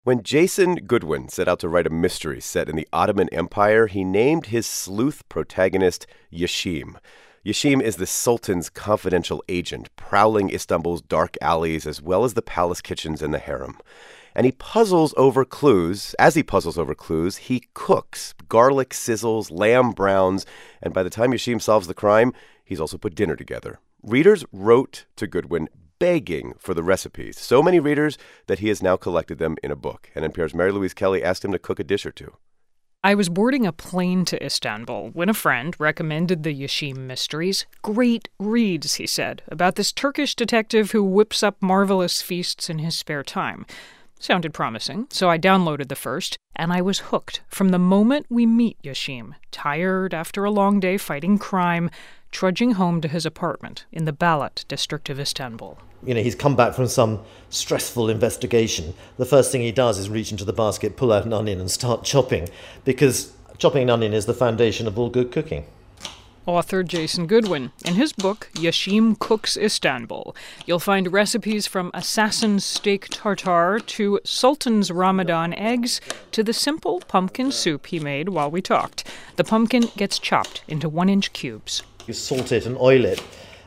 When Jason Goodwin set out to write a mystery set in the Ottoman Empire, he named his sleuth protagonist Yashim. Yashim is the Sultan's confidential agent, prowling Istanbul's dark alleys as well as the palace kitchens and the harem. And he puzzles over clues. As he puzzles over clues, he cooks garlic sizzles, lamb browns, and by the time Yashim solves the crime, he's also put dinner together. Readers wrote to Goodwin begging for the recipes. So many readers that he has now collected them in a book. And NPR's Mary Louise Kelly asked him to cook a dish or two. I was boarding a plane to Istanbul when a friend recommended the Yashim mysteries. Great reads, he said, about this Turkish detective who whips up marvelous feasts in his spare time. Sounded promising, so I downloaded the first, and I was hooked from the moment we meet Yashim, tired after a long day fighting crime, trudging home to his apartment in the Balat district of Istanbul. He's come back from some stressful investigation. The first thing he does is reach into the basket, pull out an onion and start chopping, because chopping an onion is the foundation of all good cooking. Author Jason Goodwin. In his book, Yashim Cooks Istanbul, you'll find recipes from assassin's steak tartare to Sultan's Ramadan eggs to the simple pumpkin soup he made while we talked. The pumpkin gets chopped into 1-inch cubes. You salt it and oil it,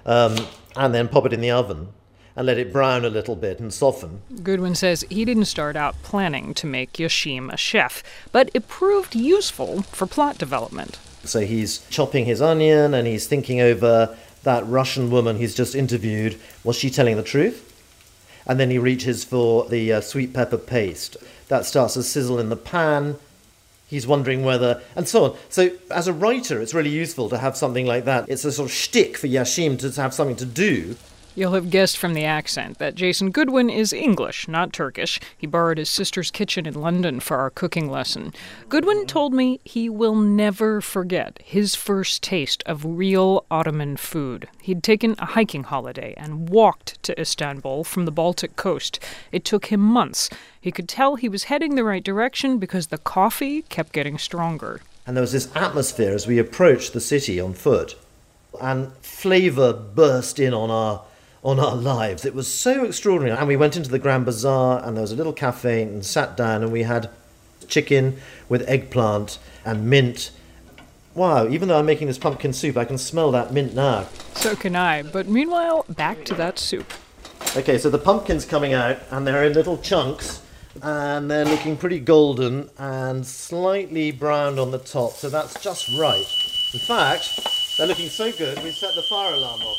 and then pop it in the oven and let it brown a little bit and soften. Goodwin says he didn't start out planning to make Yashim a chef, but it proved useful for plot development. So he's chopping his onion and he's thinking over that Russian woman he's just interviewed. Was she telling the truth? And then he reaches for the sweet pepper paste. That starts to sizzle in the pan. He's wondering whether, and so on. So as a writer, it's really useful to have something like that. It's a sort of shtick for Yashim to have something to do. You'll have guessed from the accent that Jason Goodwin is English, not Turkish. He borrowed his sister's kitchen in London for our cooking lesson. Goodwin told me he will never forget his first taste of real Ottoman food. He'd taken a hiking holiday and walked to Istanbul from the Baltic coast. It took him months. He could tell he was heading the right direction because the coffee kept getting stronger. And there was this atmosphere as we approached the city on foot. And flavour burst in on our lives. It was so extraordinary. And we went into the Grand Bazaar and there was a little cafe and sat down and we had chicken with eggplant and mint. Wow, even though I'm making this pumpkin soup, I can smell that mint now. So can I. But meanwhile, back to that soup. Okay, so the pumpkin's coming out and they're in little chunks and they're looking pretty golden and slightly browned on the top. So that's just right. In fact, they're looking so good, we set the fire alarm off.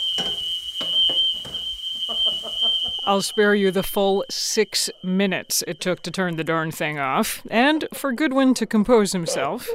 I'll spare you the full 6 minutes it took to turn the darn thing off, and for Goodwin to compose himself.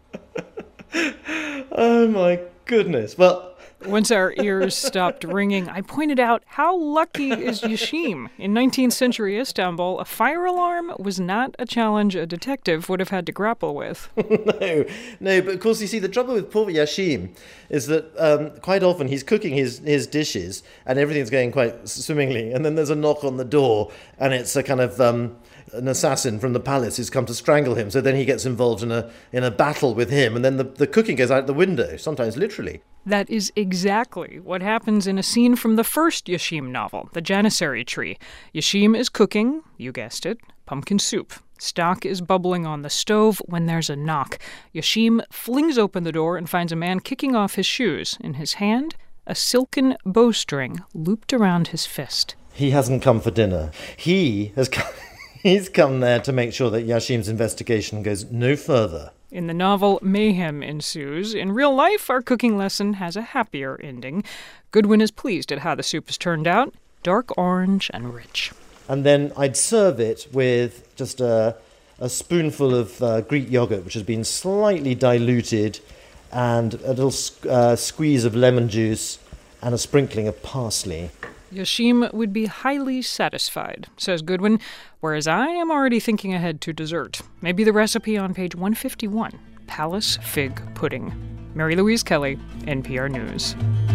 Oh my goodness. Well, once our ears stopped ringing, I pointed out how lucky is Yashim. In 19th century Istanbul, a fire alarm was not a challenge a detective would have had to grapple with. No, but of course, you see, the trouble with poor Yashim is that quite often he's cooking his dishes and everything's going quite swimmingly, and then there's a knock on the door and it's a kind of an assassin from the palace who's come to strangle him. So then he gets involved in a battle with him, and then the cooking goes out the window, sometimes literally. That is exactly what happens in a scene from the first Yashim novel, The Janissary Tree. Yashim is cooking, you guessed it, pumpkin soup. Stock is bubbling on the stove when there's a knock. Yashim flings open the door and finds a man kicking off his shoes. In his hand, a silken bowstring looped around his fist. He hasn't come for dinner. He's come there to make sure that Yashim's investigation goes no further. In the novel, mayhem ensues. In real life, our cooking lesson has a happier ending. Goodwin is pleased at how the soup has turned out, dark orange and rich. And then I'd serve it with just a spoonful of Greek yogurt, which has been slightly diluted, and a little squeeze of lemon juice, and a sprinkling of parsley. Yashim would be highly satisfied, says Goodwin, whereas I am already thinking ahead to dessert. Maybe the recipe on page 151, Palace Fig Pudding. Mary Louise Kelly, NPR News.